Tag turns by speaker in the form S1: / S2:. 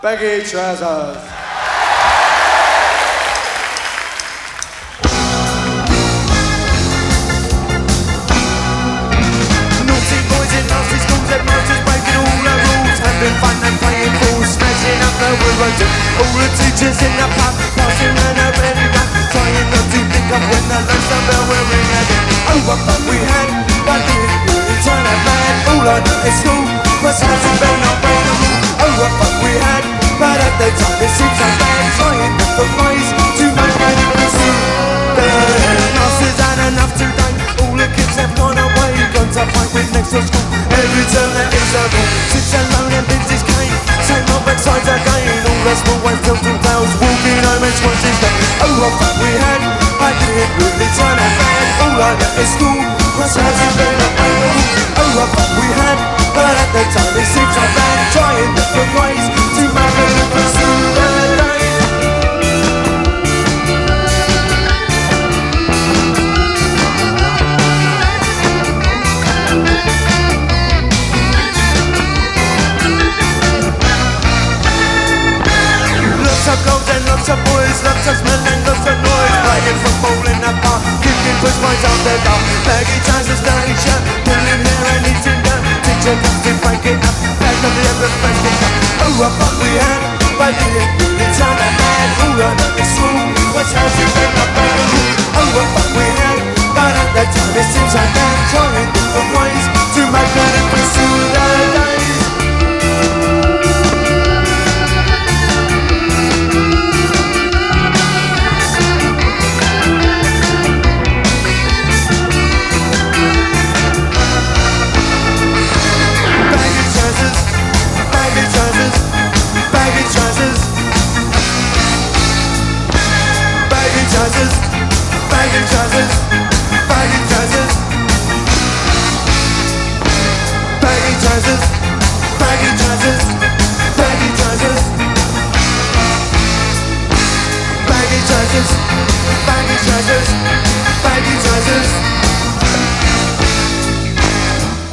S1: Baggy trousers. Naughty boys in nasty schools, headmasters breaking all the rules, having fun and playing fools, smashing up the woodwork. All the teachers in the pub, passing round a red gun, trying not to think of when the lunchtime bell will ring again. Oh, what fun we had, but didn't really turn out bad. All I know at school was how to bell not break the rules. Oh, what fun we had, but at the time it seems so bad, trying different ways to make it interesting. The masters had enough today, all the kids have gone away, gone to fight with next to school. Every turn that is a rule, sits alone and bends his cane, same old backsides again. All the small ones tell two tales, walking home and squashing stuff. Oh, what fun we had, I didn't really turn out bad. All I got at school was how to bend up my rules. Oh, what fun we had, but at the time it seems so bad, trying different ways to make a difference through the day. Lots of girls and lots of boys, lots of smell and lots of noise, playing football in the park, kicking push boys off the dark. Baggy trousers, dirty shirt, pulling hair and eating dirt. Teacher comes to break it up, back of the other first pick up. Oh, what fun we had, but didn't really turn out bad. All I know at school was how to bend up my rules. Oh, what fun we had, but at that time it seems so bad, trying different ways to make a difference.